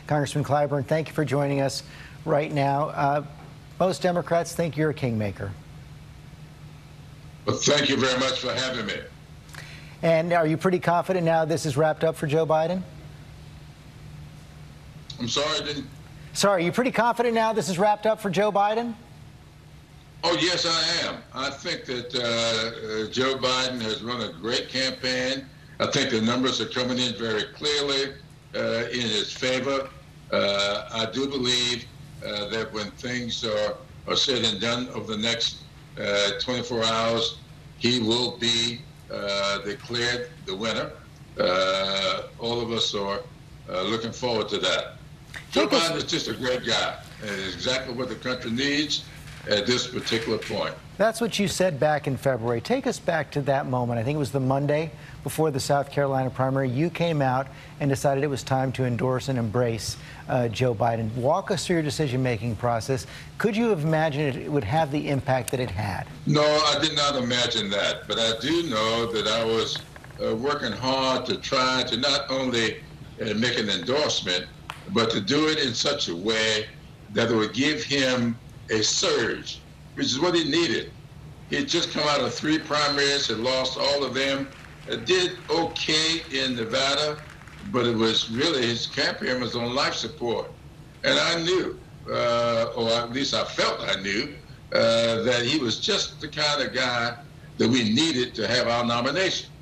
Congressman Clyburn, thank you for joining us right now. Most Democrats think you're a kingmaker. Well, thank you very much for having me. And are you pretty confident now this is wrapped up for Joe Biden? I'm sorry, Sorry, are you pretty confident now this is wrapped up for Joe Biden? Oh, yes, I am. I think that Joe Biden has run a great campaign. I think the numbers are coming in very clearly in his favor. I do believe that when things are said and done over the next 24 hours, he will be declared the winner. All of us are looking forward to that. Joe Biden is just a great guy, and it's exactly what the country needs at this particular point. That's what you said back in February. Take us back to that moment. I think it was the Monday before the South Carolina primary. You came out and decided it was time to endorse and embrace Joe Biden. Walk us through your decision-making process. Could you have imagined it would have the impact that it had? No, I did not imagine that. But I do know that I was working hard to try to not only make an endorsement, but to do it in such a way that it would give him a surge, which is what he needed. He had just come out of 3 primaries, had lost all of them, did okay in Nevada, but it was really, his campaign was on life support. And I knew, or at least I felt I knew, that he was just the kind of guy that we needed to have our nomination.